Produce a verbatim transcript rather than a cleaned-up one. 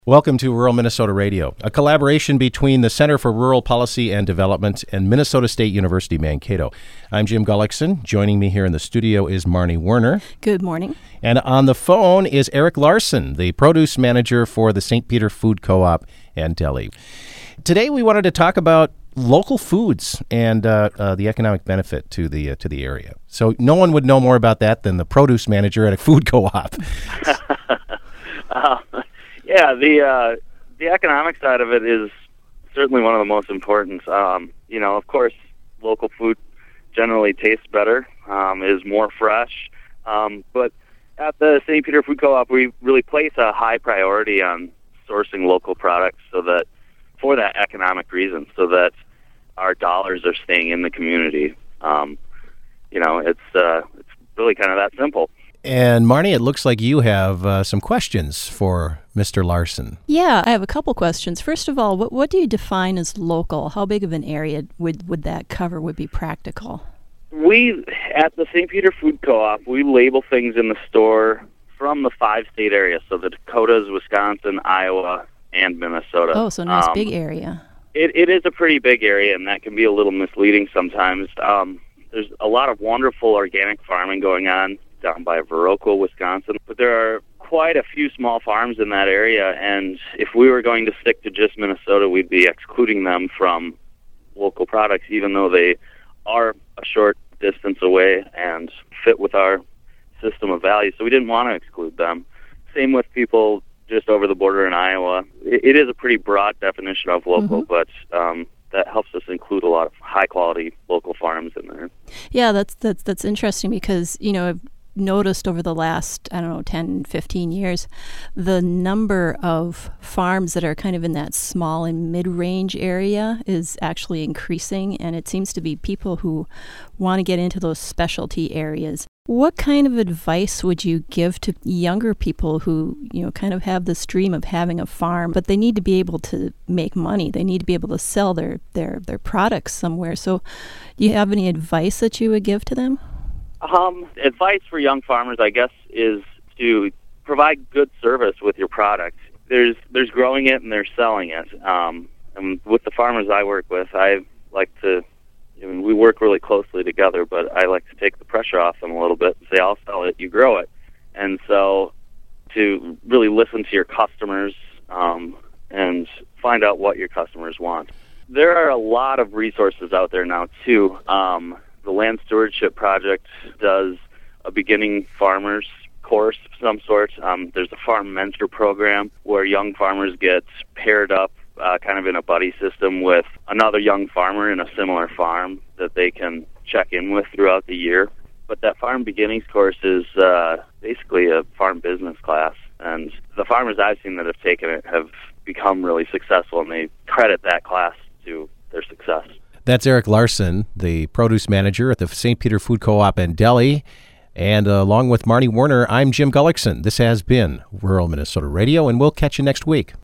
Welcome to Rural Minnesota Radio, a collaboration between the Center for Rural Policy and Development and Minnesota State University Mankato. I'm Jim Gullickson. Joining me here in the studio is Marnie Werner. Good morning. And on the phone is Eric Larson, the produce manager for the Saint Peter Food Co-op and Deli. Today we wanted to talk about local foods and uh, uh, the economic benefit to the uh, to the area. So no one would know more about that than the produce manager at a food co-op. uh, yeah, the uh, the economic side of it is certainly one of the most important. Um, you know, of course, local food generally tastes better, um, is more fresh, um, but at the Saint Peter Food Co-op, we really place a high priority on sourcing local products so that for that economic reason, so that our dollars are staying in the community. Um, you know, it's uh, it's really kind of that simple. And Marnie, it looks like you have uh, some questions for Mister Larson. Yeah, I have a couple questions. First of all, what what do you define as local? How big of an area would, would that cover would be practical? We, at the Saint Peter Food Co-op, we label things in the store from the five-state area, so the Dakotas, Wisconsin, Iowa, and Minnesota. Oh, so nice um, big area. It, it is a pretty big area, and that can be a little misleading sometimes. Um, there's a lot of wonderful organic farming going on down by Viroqua, Wisconsin, but there are quite a few small farms in that area, and if we were going to stick to just Minnesota, we'd be excluding them from local products, even though they are a short distance away and fit with our system of values, so we didn't want to exclude them. Same with people just over the border in Iowa. It, it is a pretty broad definition of local, mm-hmm. but um, that helps us include a lot of high-quality local farms in there. Yeah, that's that's that's interesting because, you know, I've noticed over the last, I don't know, ten, fifteen years, the number of farms that are kind of in that small and mid-range area is actually increasing, and it seems to be people who want to get into those specialty areas. What kind of advice would you give to younger people who, you know, kind of have this dream of having a farm, but they need to be able to make money? They need to be able to sell their, their, their products somewhere. So do you have any advice that you would give to them? Um, advice for young farmers, I guess, is to provide good service with your product. There's there's growing it and there's selling it. Um, and with the farmers I work with, I like to, I mean, we work really closely together, but I like to take the pressure off them a little bit and say, I'll sell it, you grow it. And so to really listen to your customers um, and find out what your customers want. There are a lot of resources out there now, too. Um, the Land Stewardship Project does a beginning farmers course of some sort. Um, there's a farm mentor program where young farmers get paired up uh, kind of in a buddy system with another young farmer in a similar farm that they can check in with throughout the year. But that farm beginnings course is uh, basically a farm business class, and the farmers I've seen that have taken it have become really successful, and they credit that class to their success. That's Eric Larson, the produce manager at the Saint Peter Food Co-op and Deli. And uh, along with Marnie Werner, I'm Jim Gullickson. This has been Rural Minnesota Radio, and we'll catch you next week.